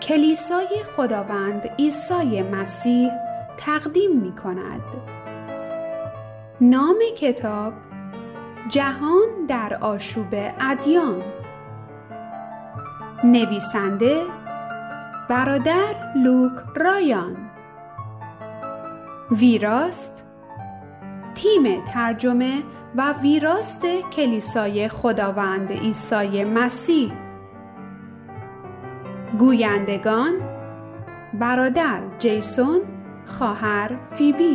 کلیسای خداوند عیسی مسیح تقدیم می کند. نام کتاب جهان در آشوب ادیان. نویسنده برادر لوک رایان. ویراست تیم ترجمه و ویراست کلیسای خداوند عیسی مسیح. گویندگان برادر جیسون، خواهر فیبی.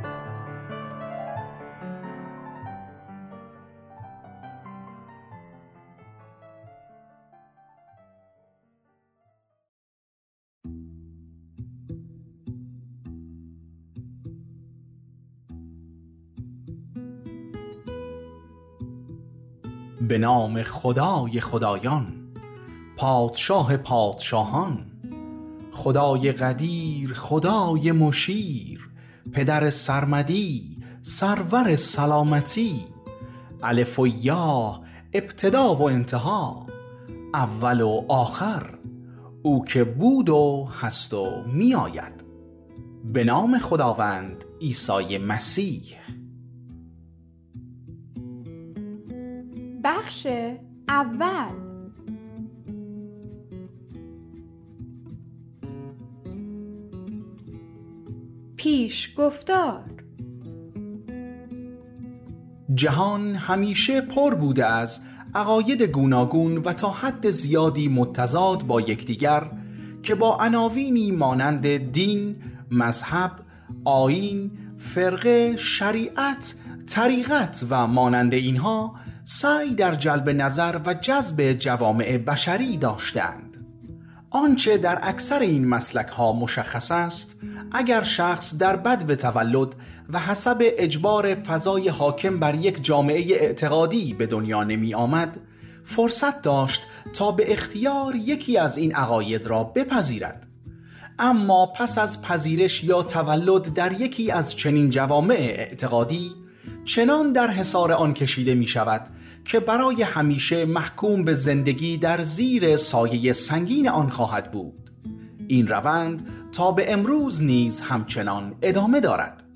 به نام خدای خدایان، پادشاه پادشاهان، خدای قدیر، خدای مشیر، پدر سرمدی، سرور سلامتی، الف و یا، ابتدا و انتها، اول و آخر، او که بود و هست و می آید. به نام خداوند عیسی مسیح. بخش اول. پیش گفتار. جهان همیشه پر بوده از عقاید گوناگون و تا حد زیادی متضاد با یکدیگر که با عناوینی مانند دین، مذهب، آیین، فرقه، شریعت، طریقت و مانند اینها سعی در جلب نظر و جذب جوامع بشری داشتند. آنچه در اکثر این مسلک ها مشخص است، اگر شخص در بدو تولد و حسب اجبار فضای حاکم بر یک جامعه اعتقادی به دنیا نمی آمد، فرصت داشت تا به اختیار یکی از این عقاید را بپذیرد. اما پس از پذیرش یا تولد در یکی از چنین جوامع اعتقادی، چنان در حصار آن کشیده می شود که برای همیشه محکوم به زندگی در زیر سایه سنگین آن خواهد بود. این روند تا به امروز نیز همچنان ادامه دارد.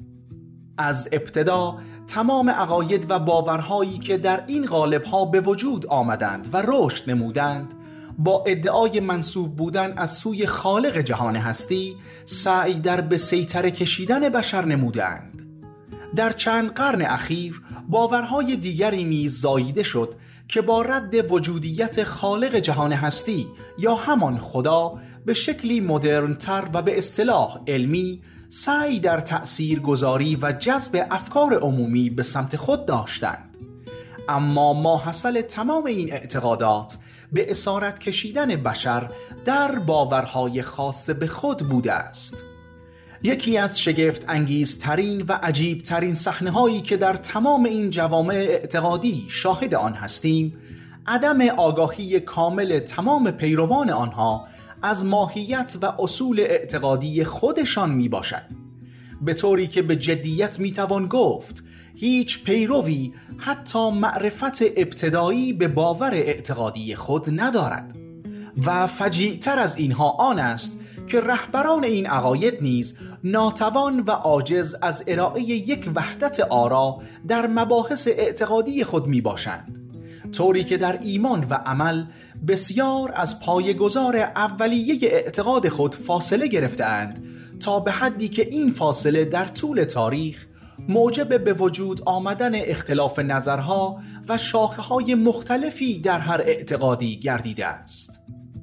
از ابتدا تمام عقاید و باورهایی که در این قالب‌ها به وجود آمدند و رشد نمودند، با ادعای منسوب بودن از سوی خالق جهان هستی سعی در به سیطره کشیدن بشر نمودند. در چند قرن اخیر باورهای دیگری نیز زاییده شد که با رد وجودیت خالق جهان هستی یا همان خدا به شکلی مدرن‌تر و به اصطلاح علمی سعی در تأثیر گذاری و جذب افکار عمومی به سمت خود داشتند. اما ماحصل تمام این اعتقادات به اسارت کشیدن بشر در باورهای خاص به خود بوده است. یکی از شگفت انگیزترین و عجیب ترین صحنه هایی که در تمام این جوامع اعتقادی شاهد آن هستیم، عدم آگاهی کامل تمام پیروان آنها از ماهیت و اصول اعتقادی خودشان می باشد، به طوری که به جدیت می توان گفت هیچ پیروی حتی معرفت ابتدایی به باور اعتقادی خود ندارد. و فجیع‌تر از اینها آن است که رهبران این عقاید نیز ناتوان و عاجز از ارائه یک وحدت آرا در مباحث اعتقادی خود می باشند، طوری که در ایمان و عمل بسیار از پایه‌گذار اولیه اعتقاد خود فاصله گرفتند، تا به حدی که این فاصله در طول تاریخ موجب به وجود آمدن اختلاف نظرها و شاخه‌های مختلفی در هر اعتقادی گردیده است.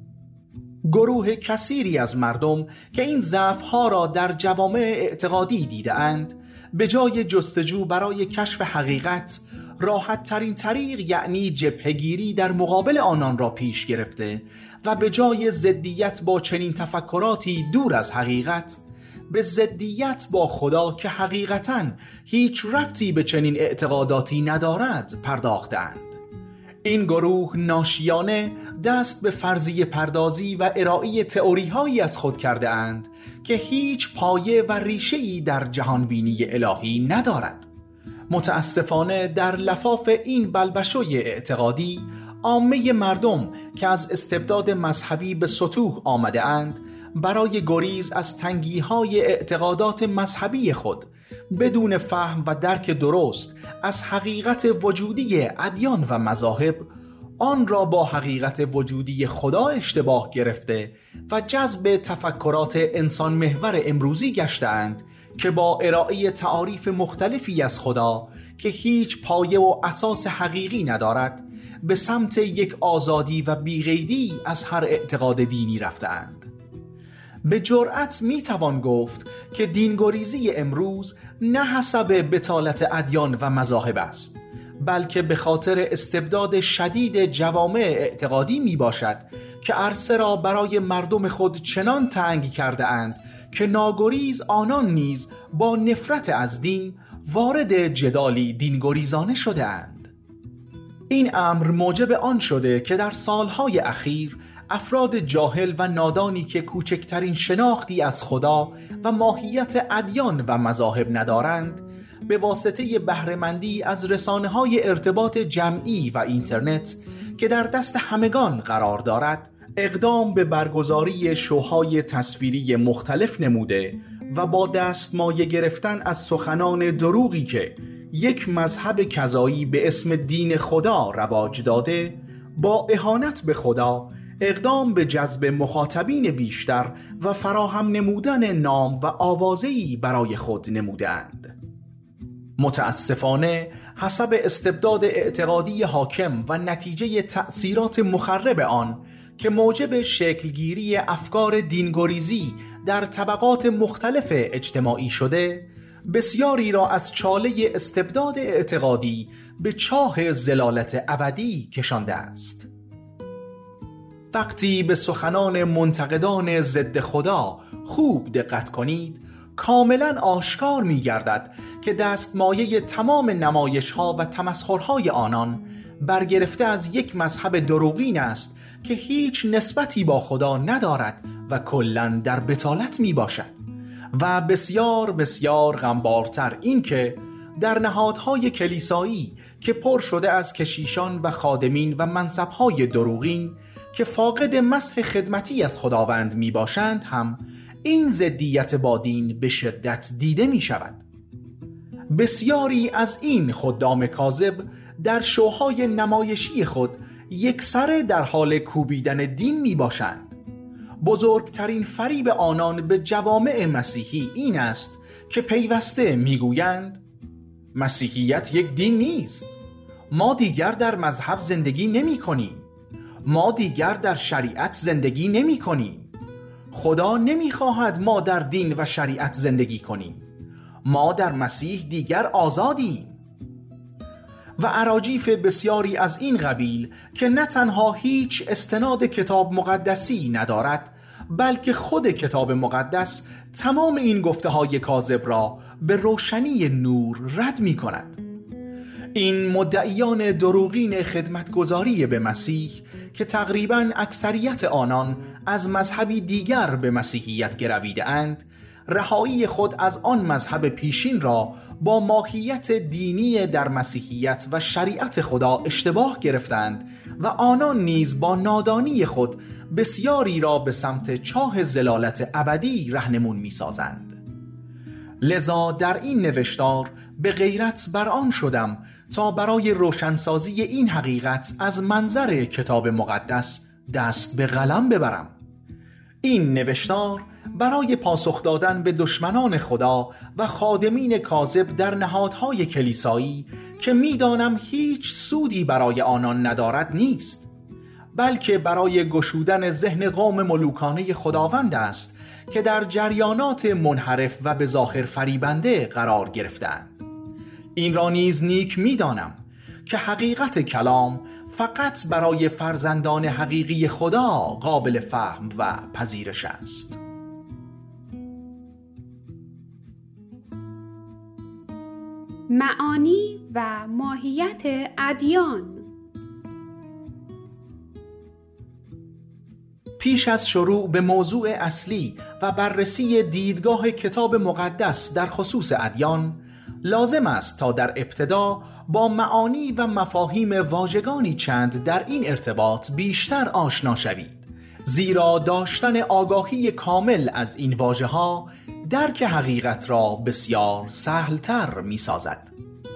گروه کثیری از مردم که این ضعف‌ها را در جوامع اعتقادی دیده‌اند، به جای جستجو برای کشف حقیقت، راحت ترین طریق یعنی جبهه‌گیری در مقابل آنان را پیش گرفته و به جای ضدیت با چنین تفکراتی دور از حقیقت، به ضدیت با خدا که حقیقتاً هیچ ربطی به چنین اعتقاداتی ندارد پرداختند. این گروه ناشیانه دست به فرضیه پردازی و ارائه تئوری‌هایی از خود کرده اند که هیچ پایه و ریشه‌ای در جهانبینی الهی ندارد. متاسفانه در لفاف این بلبشوی اعتقادی عامه مردم که از استبداد مذهبی به سطوح آمده اند برای گریز از تنگی‌های اعتقادات مذهبی خود بدون فهم و درک درست از حقیقت وجودی ادیان و مذاهب آن را با حقیقت وجودی خدا اشتباه گرفته و جذب تفکرات انسان محور امروزی گشتند که با ارائه تعاریف مختلفی از خدا که هیچ پایه و اساس حقیقی ندارد به سمت یک آزادی و بی‌قیدی از هر اعتقاد دینی رفتند. به جرأت میتوان گفت که دینگریزی امروز نه حسب بطالت ادیان و مذاهب است، بلکه به خاطر استبداد شدید جوامع اعتقادی می باشد که عرصه را برای مردم خود چنان تنگ کرده اند که ناگریز آنان نیز با نفرت از دین وارد جدالی دینگریزانه شده اند. این امر موجب آن شده که در سالهای اخیر افراد جاهل و نادانی که کوچکترین شناختی از خدا و ماهیت ادیان و مذاهب ندارند به واسطه بهره‌مندی از رسانه‌های ارتباط جمعی و اینترنت که در دست همگان قرار دارد اقدام به برگزاری شوهای تصویری مختلف نموده و با دستمایه گرفتن از سخنان دروغی که یک مذهب کذایی به اسم دین خدا رواج داده با اهانت به خدا اقدام به جذب مخاطبین بیشتر و فراهم نمودن نام و آوازه‌ای برای خود نمودند. متاسفانه حسب استبداد اعتقادی حاکم و نتیجه تأثیرات مخرب آن که موجب شکلگیری افکار دینگریزی در طبقات مختلف اجتماعی شده، بسیاری را از چاله استبداد اعتقادی به چاه ضلالت ابدی کشانده است. وقتی به سخنان منتقدان ضد خدا خوب دقت کنید، کاملا آشکار می گردد که دستمایه تمام نمایش‌ها و تمسخرهای آنان برگرفته از یک مذهب دروغین است که هیچ نسبتی با خدا ندارد و کلاً در بطالت می باشد. و بسیار بسیار غمبارتر این که در نهادهای کلیسایی که پر شده از کشیشان و خادمین و منصبهای دروغین که فاقد مسح خدمتی از خداوند می باشند هم این ضدیت با دین به شدت دیده می شود. بسیاری از این خدام کاذب در شوهای نمایشی خود یکسره در حال کوبیدن دین می باشند. بزرگترین فریب آنان به جوامع مسیحی این است که پیوسته می گویند مسیحیت یک دین نیست، ما دیگر در مذهب زندگی نمی کنیم، ما دیگر در شریعت زندگی نمی کنیم، خدا نمی خواهد ما در دین و شریعت زندگی کنیم، ما در مسیح دیگر آزادیم. و اراجیف بسیاری از این قبیل که نه تنها هیچ استناد کتاب مقدسی ندارد، بلکه خود کتاب مقدس تمام این گفته های کاذب را به روشنی نور رد می کند. این مدعیان دروغین خدمتگزاری به مسیح که تقریباً اکثریت آنان از مذهبی دیگر به مسیحیت گرویده اند، رهایی خود از آن مذهب پیشین را با ماهیت دینی در مسیحیت و شریعت خدا اشتباه گرفتند و آنان نیز با نادانی خود بسیاری را به سمت چاه ضلالت ابدی رهنمون می‌سازند. لذا در این نوشتار به غیرت بر آن شدم تا برای روشنسازی این حقیقت از منظر کتاب مقدس دست به قلم ببرم. این نوشتار برای پاسخ دادن به دشمنان خدا و خادمین کاذب در نهادهای کلیسایی که میدانم هیچ سودی برای آنان ندارد نیست، بلکه برای گشودن ذهن قوم ملوکانه خداوند است که در جریانات منحرف و به ظاهر فریبنده قرار گرفتند. این را نیز نیک میدانم که حقیقت کلام فقط برای فرزندان حقیقی خدا قابل فهم و پذیرش است. معانی و ماهیت ادیان. پیش از شروع به موضوع اصلی و بررسی دیدگاه کتاب مقدس در خصوص ادیان، لازم است تا در ابتدا با معانی و مفاهیم واژگانی چند در این ارتباط بیشتر آشنا شوید، زیرا داشتن آگاهی کامل از این واژه‌ها درک حقیقت را بسیار سهل‌تر می‌سازد.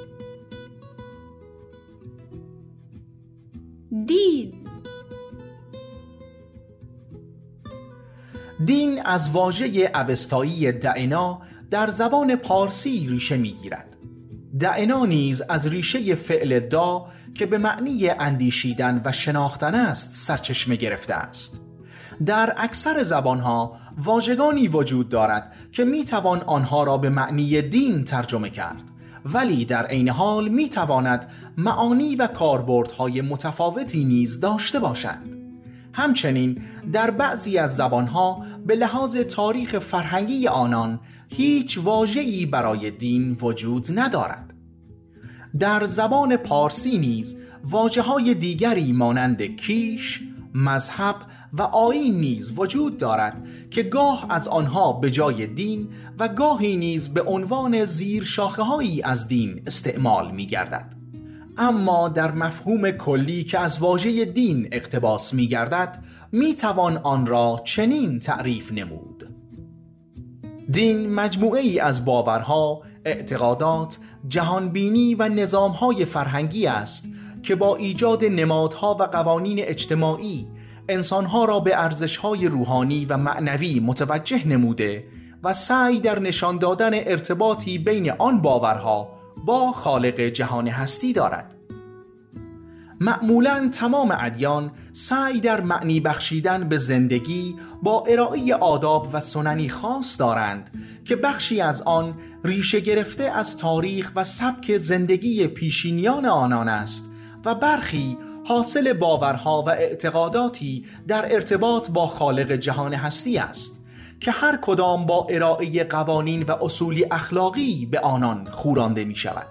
دین از واژه اوستایی دعنا در زبان پارسی ریشه می‌گیرد. دعنا نیز از ریشه فعل دا که به معنی اندیشیدن و شناختن است سرچشمه گرفته است. در اکثر زبانها واژگانی وجود دارد که میتوان آنها را به معنی دین ترجمه کرد، ولی در عین حال میتواند معانی و کاربردهای متفاوتی نیز داشته باشند. همچنین در بعضی از زبانها به لحاظ تاریخ فرهنگی آنان هیچ واژه‌ای برای دین وجود ندارد. در زبان پارسی نیز واژه‌های دیگری مانند کیش، مذهب و آیین نیز وجود دارد که گاه از آنها به جای دین و گاهی نیز به عنوان زیر شاخه‌هایی از دین استعمال می‌گردد. اما در مفهوم کلی که از واژه دین اقتباس می‌گردد می‌توان آن را چنین تعریف نمود: دین مجموعه‌ای از باورها، اعتقادات، جهانبینی و نظام‌های فرهنگی است که با ایجاد نمادها و قوانین اجتماعی انسانها را به ارزش‌های روحانی و معنوی متوجه نموده و سعی در نشان دادن ارتباطی بین آن باورها با خالق جهان هستی دارد. معمولاً تمام ادیان سعی در معنی بخشیدن به زندگی با ارائه آداب و سننی خاص دارند که بخشی از آن ریشه گرفته از تاریخ و سبک زندگی پیشینیان آنان است و برخی حاصل باورها و اعتقاداتی در ارتباط با خالق جهان هستی است که هر کدام با ارائه قوانین و اصولی اخلاقی به آنان خورانده می شود.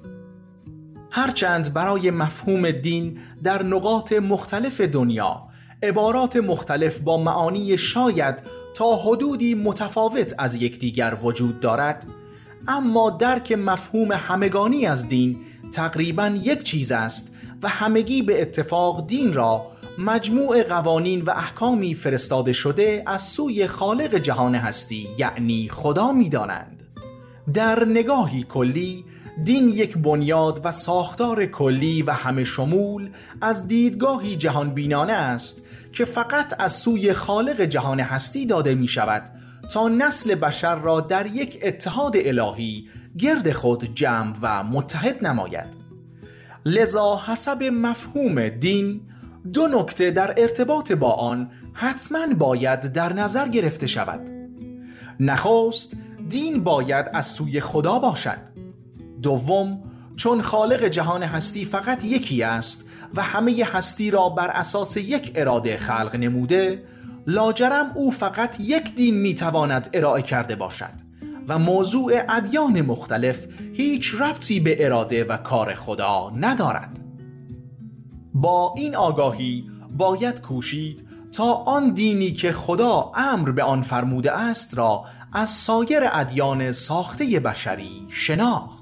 هرچند برای مفهوم دین در نقاط مختلف دنیا عبارات مختلف با معانی شاید تا حدودی متفاوت از یکدیگر وجود دارد، اما درک مفهوم همگانی از دین تقریباً یک چیز است و همگی به اتفاق دین را مجموع قوانین و احکامی فرستاده شده از سوی خالق جهان هستی یعنی خدا می دانند. در نگاهی کلی دین یک بنیاد و ساختار کلی و همه شمول از دیدگاهی جهانبینانه است که فقط از سوی خالق جهان هستی داده می شود تا نسل بشر را در یک اتحاد الهی گرد خود جمع و متحد نماید. لذا حسب مفهوم دین دو نکته در ارتباط با آن حتما باید در نظر گرفته شود. نخست، دین باید از سوی خدا باشد. دوم، چون خالق جهان هستی فقط یکی است و همه هستی را بر اساس یک اراده خلق نموده، لاجرم او فقط یک دین میتواند ارائه کرده باشد و موضوع ادیان مختلف هیچ ربطی به اراده و کار خدا ندارد. با این آگاهی باید کوشید تا آن دینی که خدا امر به آن فرموده است را از سایر ادیان ساخته بشری شناخت.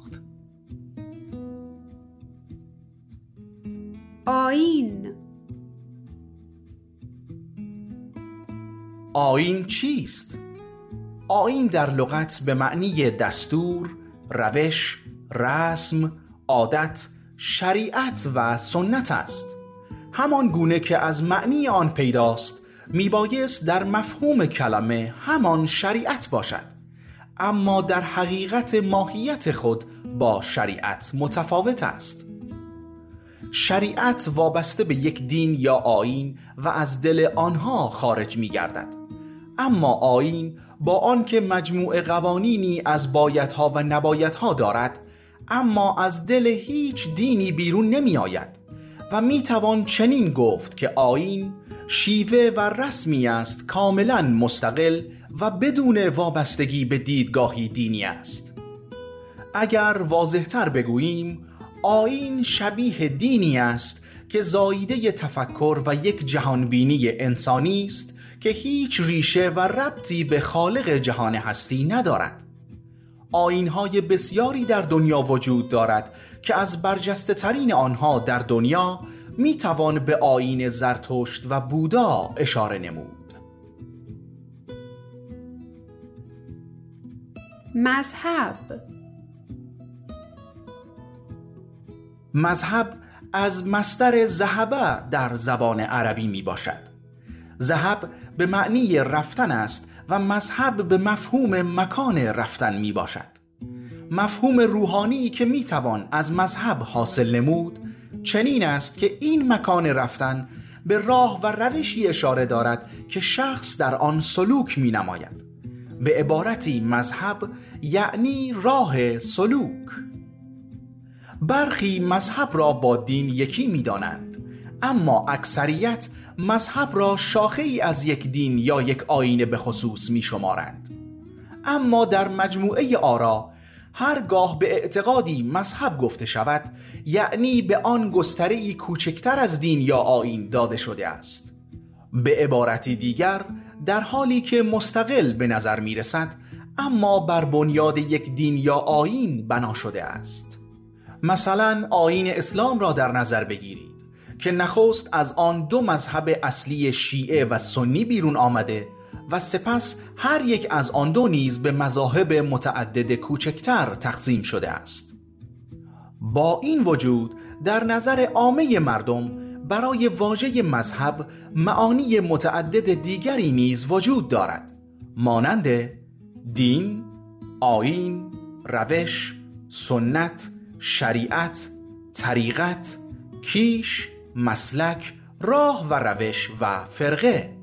آیین. آیین چیست؟ آیین در لغت به معنی دستور، روش، رسم، عادت، شریعت و سنت است. همان گونه که از معنی آن پیداست میبایست در مفهوم کلمه همان شریعت باشد، اما در حقیقت ماهیت خود با شریعت متفاوت است. شریعت وابسته به یک دین یا آیین و از دل آنها خارج می‌گردد، اما آیین با آنکه مجموع قوانینی از بایدها و نبایدها دارد، اما از دل هیچ دینی بیرون نمی آید و می توان چنین گفت که آیین شیوه و رسمی است کاملا مستقل و بدون وابستگی به دیدگاهی دینی است. اگر واضح‌تر بگوییم، آیین شبیه دینی است که زاییده تفکر و یک جهانبینی انسانی است که هیچ ریشه و ربطی به خالق جهان هستی ندارد. آیین‌های بسیاری در دنیا وجود دارد که از برجسته ترین آنها در دنیا میتوان به آیین زرتشت و بودا اشاره نمود. مذهب از مصدر ذهب در زبان عربی می باشد. ذهب به معنی رفتن است و مذهب به مفهوم مکان رفتن می باشد. مفهوم روحانی که می توان از مذهب حاصل نمود چنین است که این مکان رفتن به راه و روشی اشاره دارد که شخص در آن سلوک می نماید. به عبارتی مذهب یعنی راه سلوک. برخی مذهب را با دین یکی می دانند، اما اکثریت مذهب را شاخه ای از یک دین یا یک آیین به خصوص می شمارند. اما در مجموعه آرا هرگاه به اعتقادی مذهب گفته شود یعنی به آن گستره‌ای کوچکتر از دین یا آیین داده شده است. به عبارتی دیگر در حالی که مستقل به نظر می رسد اما بر بنیاد یک دین یا آیین بنا شده است. مثلا آیین اسلام را در نظر بگیرید که نخست از آن دو مذهب اصلی شیعه و سنی بیرون آمده و سپس هر یک از آن دو نیز به مذاهب متعدد کوچکتر تقسیم شده است. با این وجود در نظر عامه مردم برای واژه مذهب معانی متعدد دیگری نیز وجود دارد، مانند دین، آیین، روش، سنت، شریعت، طریقت، کیش، مسلک، راه و روش و فرقه.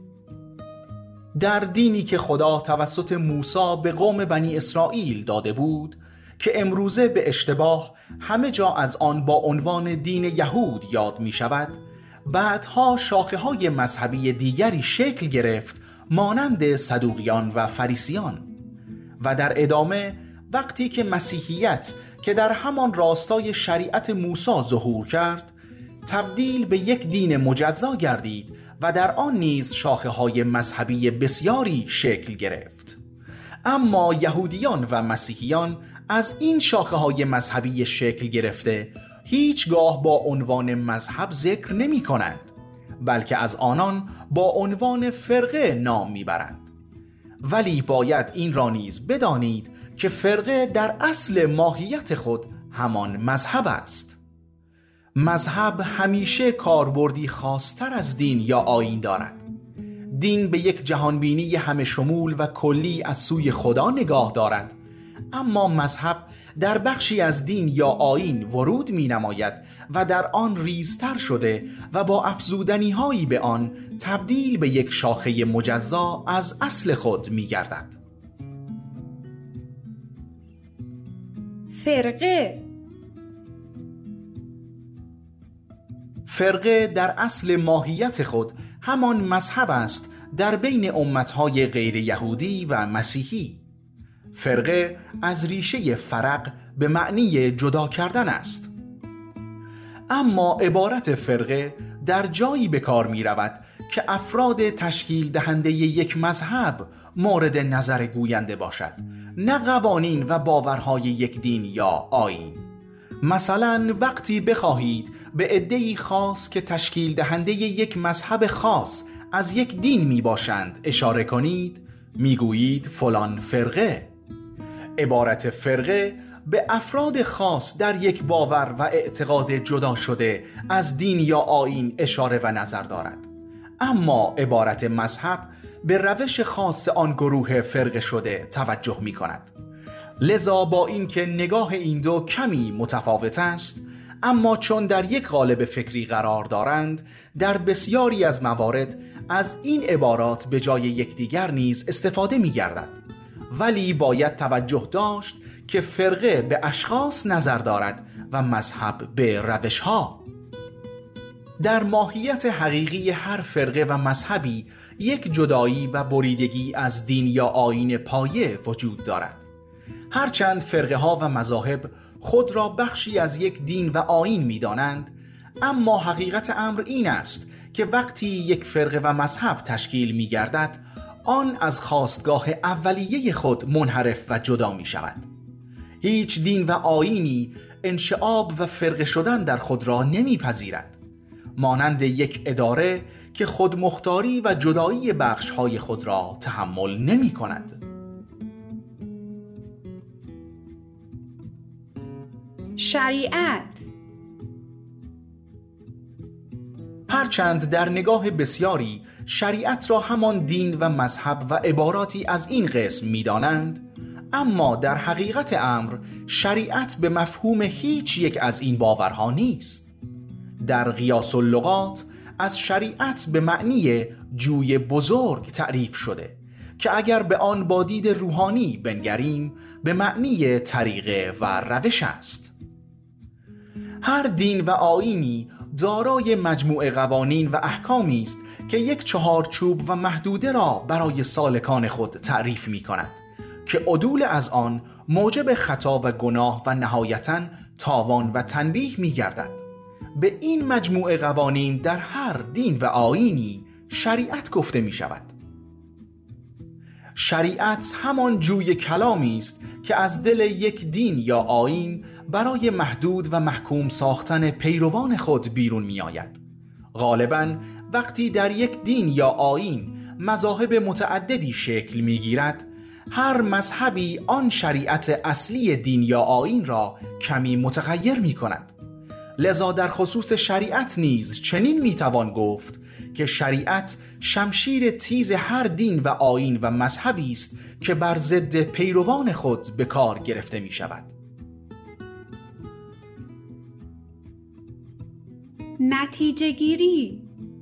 در دینی که خدا توسط موسی به قوم بنی اسرائیل داده بود که امروزه به اشتباه همه جا از آن با عنوان دین یهود یاد می شود، بعدها شاخه های مذهبی دیگری شکل گرفت مانند صدوقیان و فریسیان و در ادامه وقتی که مسیحیت که در همان راستای شریعت موسی ظهور کرد تبدیل به یک دین مجزا گردید و در آن نیز شاخه های مذهبی بسیاری شکل گرفت. اما یهودیان و مسیحیان از این شاخه های مذهبی شکل گرفته هیچگاه با عنوان مذهب ذکر نمی کنند، بلکه از آنان با عنوان فرقه نام می برند. ولی باید این را نیز بدانید که فرقه در اصل ماهیت خود همان مذهب است. مذهب همیشه کاربردی خاص‌تر از دین یا آیین دارد. دین به یک جهانبینی همه شمول و کلی از سوی خدا نگاه دارد، اما مذهب در بخشی از دین یا آیین ورود می نماید و در آن ریزتر شده و با افزودنی هایی به آن تبدیل به یک شاخه مجزا از اصل خود می گردد. فرقه در اصل ماهیت خود همان مذهب است در بین امتهای غیر یهودی و مسیحی. فرقه از ریشه فرق به معنی جدا کردن است. اما عبارت فرقه در جایی به کار می رود که افراد تشکیل دهنده یک مذهب مورد نظر گوینده باشد، نه قوانین و باورهای یک دین یا آیین. مثلا وقتی بخواهید به عده‌ای خاص که تشکیل دهنده یک مذهب خاص از یک دین می باشند اشاره کنید، می گویید فلان فرقه. عبارت فرقه به افراد خاص در یک باور و اعتقاد جدا شده از دین یا آیین اشاره و نظر دارد، اما عبارت مذهب به روش خاص آن گروه فرقه شده توجه می کند. لذا با این که نگاه این دو کمی متفاوت است، اما چون در یک قالب فکری قرار دارند، در بسیاری از موارد از این عبارات به جای یکدیگر نیز استفاده می گردد. ولی باید توجه داشت که فرقه به اشخاص نظر دارد و مذهب به روش‌ها. در ماهیت حقیقی هر فرقه و مذهبی یک جدایی و بریدگی از دین یا آیین پایه وجود دارد. هرچند فرقه ها و مذاهب خود را بخشی از یک دین و آیین می دانند، اما حقیقت امر این است که وقتی یک فرقه و مذهب تشکیل می گردد، آن از خاستگاه اولیه خود منحرف و جدا می شود. هیچ دین و آیینی انشعاب و فرقه شدن در خود را نمیپذیرد، مانند یک اداره که خودمختاری و جدایی بخش‌های خود را تحمل نمی‌کند. شریعت هرچند در نگاه بسیاری شریعت را همان دین و مذهب و عباراتی از این قسم می‌دانند، اما در حقیقت امر شریعت به مفهوم هیچ یک از این باورها نیست. در قیاس اللغات از شریعت به معنی جوی بزرگ تعریف شده که اگر به آن با دید روحانی بنگریم به معنی طریقه و روش است. هر دین و آیینی دارای مجموعه قوانین و احکامی است که یک چهارچوب و محدوده را برای سالکان خود تعریف می کند که عدول از آن موجب خطا و گناه و نهایتاً تاوان و تنبیه می گردد. به این مجموعه قوانین در هر دین و آیینی شریعت گفته می شود. شریعت همان جوی کلامی است که از دل یک دین یا آیین برای محدود و محکوم ساختن پیروان خود بیرون می آید. غالباً وقتی در یک دین یا آیین مذاهب متعددی شکل می گیرد، هر مذهبی آن شریعت اصلی دین یا آیین را کمی متغیر می کند. لذا در خصوص شریعت نیز چنین می توان گفت که شریعت شمشیر تیز هر دین و آیین و مذهبی است که بر ضد پیروان خود به کار گرفته می شود. نتیجه گیری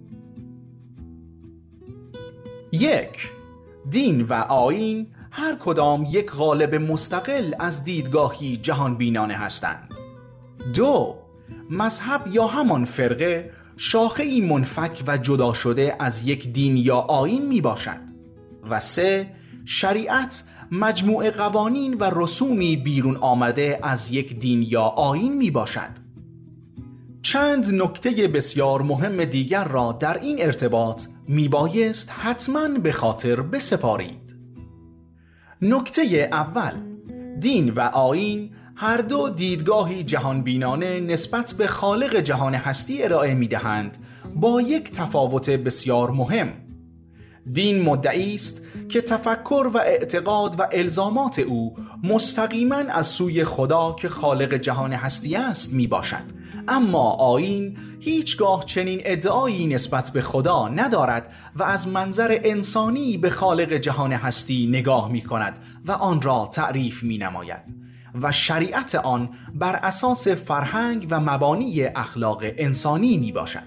1. دین و آیین هر کدام یک قالب مستقل از دیدگاهی جهان بینانه هستند. 2. مذهب یا همان فرقه شاخه‌ای منفک و جدا شده از یک دین یا آیین می باشد. و 3. شریعت مجموعه قوانین و رسومی بیرون آمده از یک دین یا آیین می باشد. چند نکته بسیار مهم دیگر را در این ارتباط می بایست حتماً به خاطر بسپارید. نکته اول، دین و آیین هر دو دیدگاهی جهانبینانه نسبت به خالق جهان هستی ارائه می دهند با یک تفاوت بسیار مهم. دین مدعی است که تفکر و اعتقاد و الزامات او مستقیما از سوی خدا که خالق جهان هستی است می باشد، اما آیین هیچگاه چنین ادعایی نسبت به خدا ندارد و از منظر انسانی به خالق جهان هستی نگاه می کند و آن را تعریف می نماید و شریعت آن بر اساس فرهنگ و مبانی اخلاق انسانی می باشد.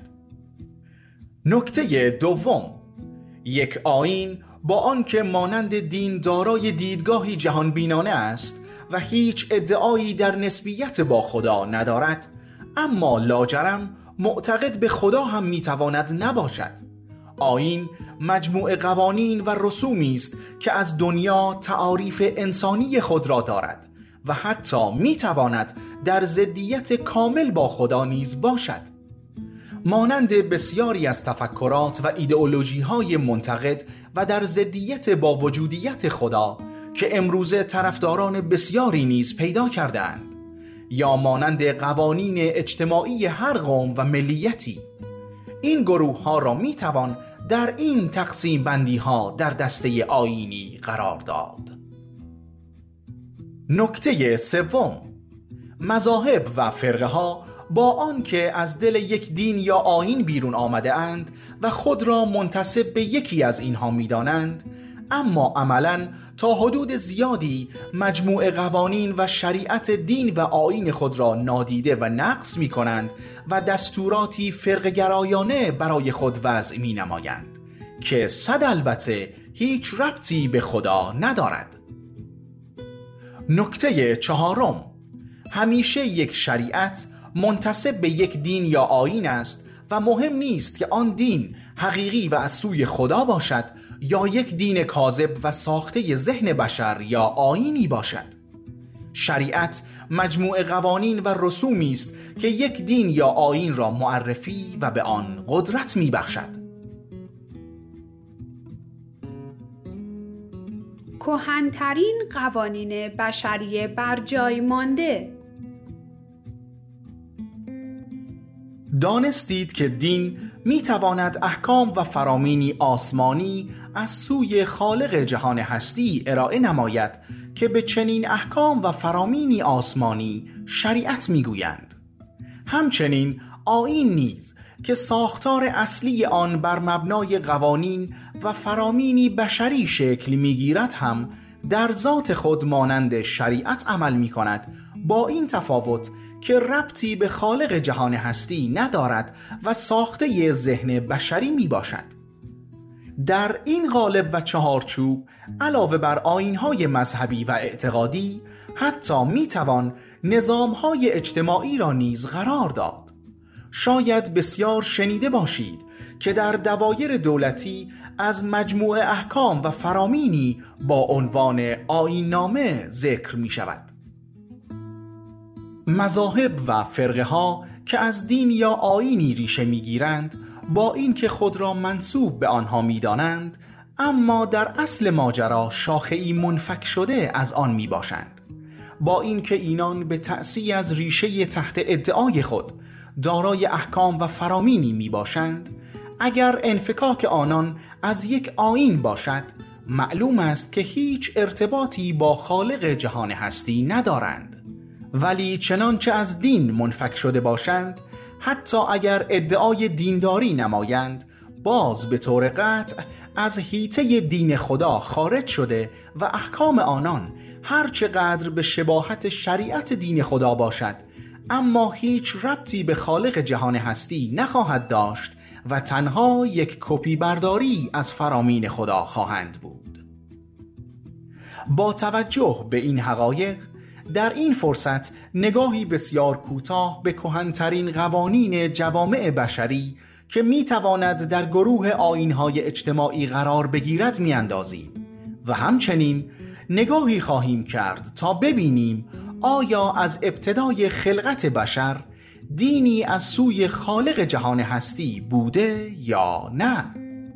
نکته دوم، یک آیین با آنکه مانند دین دارای دیدگاهی جهانبینانه است و هیچ ادعایی در نسبیت با خدا ندارد، اما لاجرم معتقد به خدا هم میتواند نباشد. آیین مجموعه قوانین و رسومی است که از دنیا تعاریف انسانی خود را دارد و حتی میتواند در ضدیت کامل با خدا نیز باشد. مانند بسیاری از تفکرات و ایدئولوژی های منتقد و در ضدیت با وجودیت خدا که امروزه طرفداران بسیاری نیز پیدا کردند، یا مانند قوانین اجتماعی هر قوم و ملیتی، این گروه ها را می توان در این تقسیم بندی ها در دسته آیینی قرار داد. نکته سوم، مذاهب و فرقه ها با آنکه از دل یک دین یا آیین بیرون آمده اند و خود را منتسب به یکی از اینها می دانند، اما عملاً تا حدود زیادی مجموعه قوانین و شریعت دین و آیین خود را نادیده و نقض می کنند و دستوراتی فرقه‌گرایانه برای خود وضع می نمایند که صد البته هیچ ربطی به خدا ندارد. نکته چهارم، همیشه یک شریعت منتسب به یک دین یا آیین است و مهم نیست که آن دین حقیقی و از سوی خدا باشد یا یک دین کاذب و ساخته ذهن بشر یا آیینی باشد. شریعت مجموعه قوانین و رسومی است که یک دین یا آیین را معرفی و به آن قدرت می بخشد. کهن‌ترین قوانین بشری بر جای مانده. دانستید که دین میتواند احکام و فرامینی آسمانی از سوی خالق جهان هستی ارائه نماید که به چنین احکام و فرامینی آسمانی شریعت میگویند. همچنین آیین نیز که ساختار اصلی آن بر مبنای قوانین و فرامینی بشری شکل میگیرد هم در ذات خود مانند شریعت عمل میکند، با این تفاوت که ربطی به خالق جهان هستی ندارد و ساخته ذهن بشری می باشد. در این قالب و چهارچوب علاوه بر آیین‌های مذهبی و اعتقادی حتی می توان نظام‌های اجتماعی را نیز قرار داد. شاید بسیار شنیده باشید که در دوایر دولتی از مجموعه احکام و فرامینی با عنوان آیین‌نامه ذکر می شود. مذاهب و فرقه ها که از دین یا آیینی ریشه میگیرند، با اینکه خود را منسوب به آنها میدانند، اما در اصل ماجرا شاخه‌ای منفک شده از آن میباشند. با اینکه اینان به تأسی از ریشه تحت ادعای خود دارای احکام و فرامینی میباشند، اگر انفکاک آنان از یک آیین باشد، معلوم است که هیچ ارتباطی با خالق جهان هستی ندارند. ولی چنانچه از دین منفک شده باشند، حتی اگر ادعای دینداری نمایند، باز به طور قطع از حیطه دین خدا خارج شده و احکام آنان هر چقدر به شباهت شریعت دین خدا باشد، اما هیچ ربطی به خالق جهان هستی نخواهد داشت و تنها یک کپی برداری از فرامین خدا خواهند بود. با توجه به این حقایق، در این فرصت نگاهی بسیار کوتاه به کهن‌ترین قوانین جوامع بشری که میتواند در گروه آیین‌های اجتماعی قرار بگیرد میاندازیم و همچنین نگاهی خواهیم کرد تا ببینیم آیا از ابتدای خلقت بشر دینی از سوی خالق جهان هستی بوده یا نه.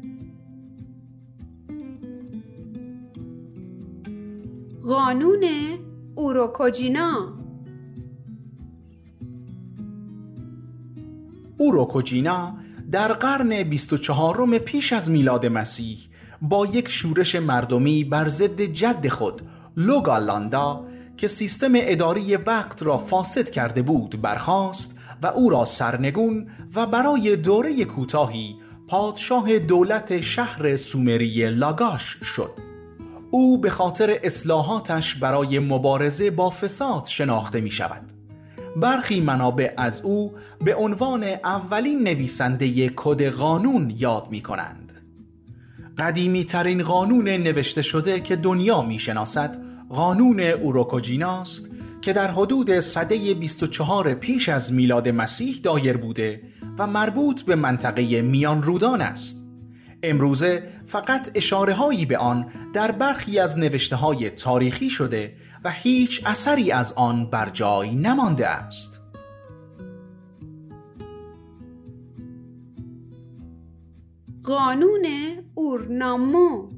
قانون اوروکوجینا. اوروکوجینا در قرن 24 پیش از میلاد مسیح با یک شورش مردمی بر ضد جد خود لوگالاندا که سیستم اداری وقت را فاسد کرده بود برخاست و او را سرنگون و برای دوره کوتاهی پادشاه دولت شهر سومری لاگاش شد. او به خاطر اصلاحاتش برای مبارزه با فساد شناخته می شود. برخی منابع از او به عنوان اولین نویسنده کد قانون یاد می کنند. قدیمی ترین قانون نوشته شده که دنیا می شناسد قانون اوروکوجینا است که در حدود سده 24 پیش از میلاد مسیح دایر بوده و مربوط به منطقه میان رودان است. امروزه فقط اشاره‌هایی به آن در برخی از نوشته‌های تاریخی شده و هیچ اثری از آن بر جای نمانده است. قانون اورنامو.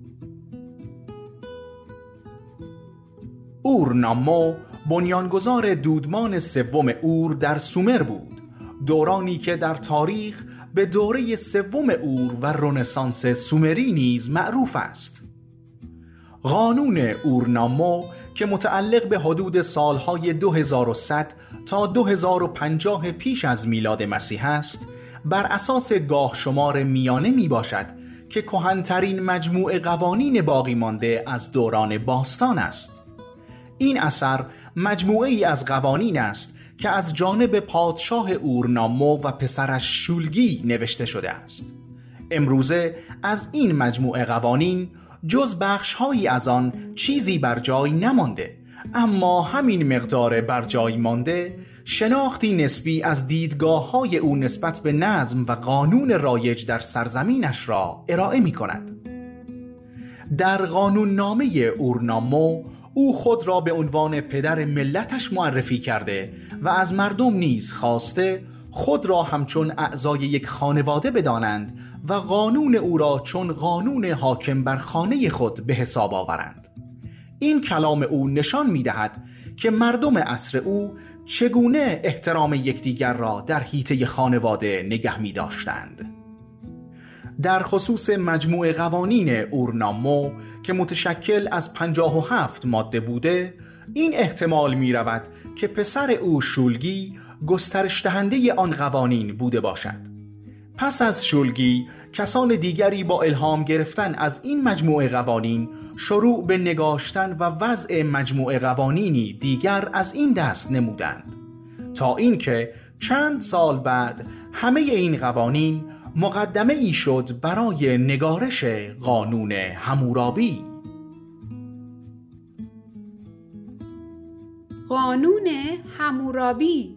اورنامو بنیانگذار دودمان سوم اور در سومر بود، دورانی که در تاریخ به دوره سوم اور و رنسانس سومری نیز معروف است. قانون اورنامو که متعلق به حدود سالهای 2100 تا 2050 پیش از میلاد مسیح است، بر اساس گاه شمار میانه می باشد که کهن‌ترین مجموعه قوانین باقی مانده از دوران باستان است. این اثر مجموعه ای از قوانین است که از جانب پادشاه اورنامو و پسرش شولگی نوشته شده است. امروزه از این مجموعه قوانین جز بخش‌هایی از آن چیزی بر جای نمانده، اما همین مقدار بر جای مانده شناختی نسبی از دیدگاه‌های او نسبت به نظم و قانون رایج در سرزمینش را ارائه می‌کند. در قانون نامه اورنامو او خود را به عنوان پدر ملتش معرفی کرده و از مردم نیز خواسته خود را همچون اعضای یک خانواده بدانند و قانون او را چون قانون حاکم بر خانه خود به حساب آورند. این کلام او نشان می‌دهد که مردم عصر او چگونه احترام یکدیگر را در حیطه خانواده نگه می‌داشتند. در خصوص مجموع قوانین اورنامو که متشکل از 57 ماده بوده، این احتمال می رود که پسر او شولگی گسترش دهنده آن قوانین بوده باشد. پس از شولگی کسان دیگری با الهام گرفتن از این مجموعه قوانین شروع به نگاشتن و وضع مجموعه قوانینی دیگر از این دست نمودند، تا اینکه چند سال بعد همه این قوانین مقدمه ای شد برای نگارش قانون حمورابی. قانون حمورابی.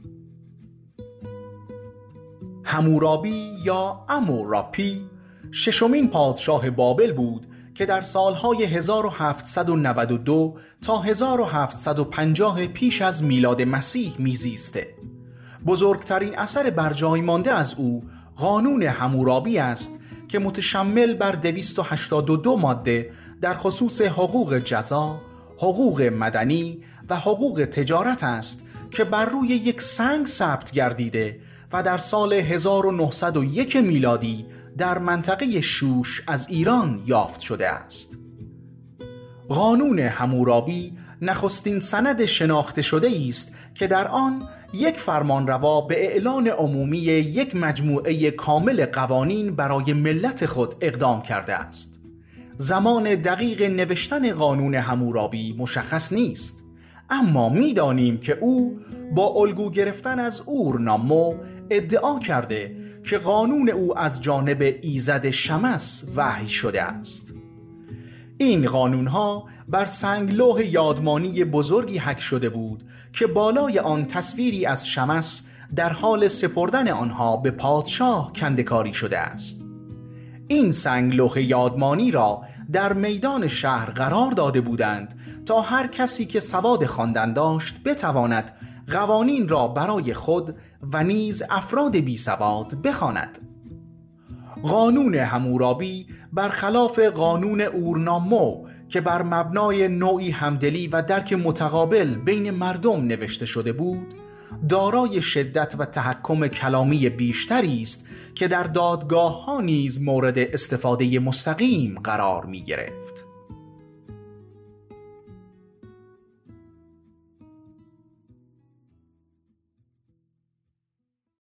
حمورابی یا اموراپی ششمین پادشاه بابل بود که در سالهای 1792 تا 1750 پیش از میلاد مسیح میزیسته. بزرگترین اثر برجای مانده از او قانون حمورابی است که متشمل بر 282 ماده در خصوص حقوق جزا، حقوق مدنی و حقوق تجارت است که بر روی یک سنگ ثبت گردیده و در سال 1901 میلادی در منطقه شوش از ایران یافت شده است. قانون حمورابی نخستین سند شناخته شده است که در آن یک فرمانروا به اعلان عمومی یک مجموعه کامل قوانین برای ملت خود اقدام کرده است. زمان دقیق نوشتن قانون حمورابی مشخص نیست، اما می‌دانیم که او با الگو گرفتن از اورنامو ادعا کرده که قانون او از جانب ایزد شمس وحی شده است. این قانون‌ها بر سنگلوح یادمانی بزرگی حک شده بود که بالای آن تصویری از شمس در حال سپردن آنها به پادشاه کنده‌کاری شده است. این سنگلوح یادمانی را در میدان شهر قرار داده بودند تا هر کسی که سواد خواندن داشت بتواند قوانین را برای خود و نیز افراد بی سواد بخواند. قانون حمورابی برخلاف قانون اورنامو که بر مبنای نوعی همدلی و درک متقابل بین مردم نوشته شده بود، دارای شدت و تحکم کلامی بیشتری است که در دادگاه ها نیز مورد استفاده مستقیم قرار می گرفت.